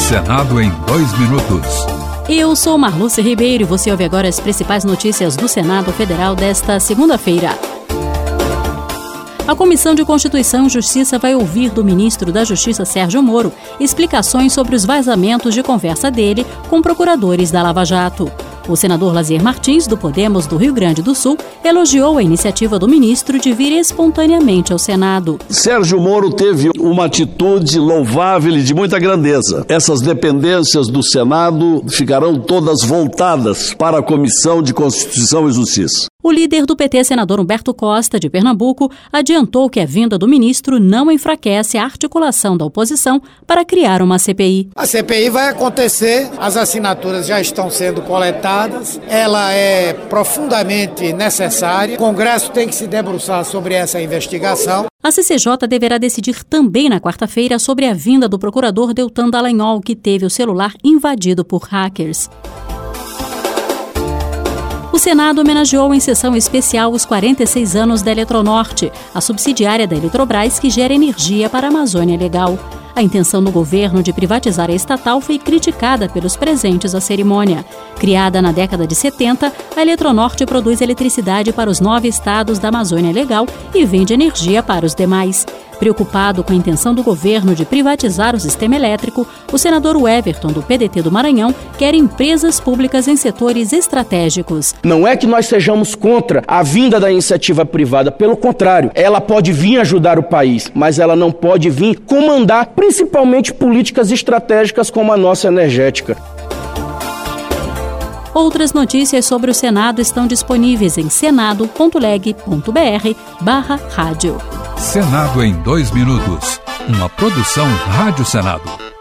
Senado em 2 minutos. Eu sou Marluce Ribeiro e você ouve agora as principais notícias do Senado Federal desta segunda-feira. A Comissão de Constituição e Justiça vai ouvir do ministro da Justiça, Sérgio Moro, explicações sobre os vazamentos de conversa dele com procuradores da Lava Jato. O senador Lazier Martins, do Podemos do Rio Grande do Sul, elogiou a iniciativa do ministro de vir espontaneamente ao Senado. Sérgio Moro teve uma atitude louvável e de muita grandeza. Essas dependências do Senado ficarão todas voltadas para a Comissão de Constituição e Justiça. O líder do PT, senador Humberto Costa, de Pernambuco, adiantou que a vinda do ministro não enfraquece a articulação da oposição para criar uma CPI. A CPI vai acontecer, as assinaturas já estão sendo coletadas, ela é profundamente necessária, o Congresso tem que se debruçar sobre essa investigação. A CCJ deverá decidir também na quarta-feira sobre a vinda do procurador Deltan Dallagnol, que teve o celular invadido por hackers. O Senado homenageou em sessão especial os 46 anos da Eletronorte, a subsidiária da Eletrobras que gera energia para a Amazônia Legal. A intenção do governo de privatizar a estatal foi criticada pelos presentes à cerimônia. Criada na década de 70, a Eletronorte produz eletricidade para os 9 estados da Amazônia Legal e vende energia para os demais. Preocupado com a intenção do governo de privatizar o sistema elétrico, o senador Everton, do PDT do Maranhão, quer empresas públicas em setores estratégicos. Não é que nós sejamos contra a vinda da iniciativa privada, pelo contrário, ela pode vir ajudar o país, mas ela não pode vir comandar principalmente políticas estratégicas como a nossa energética. Outras notícias sobre o Senado estão disponíveis em senado.leg.br/rádio. Senado em 2 minutos. Uma produção Rádio Senado.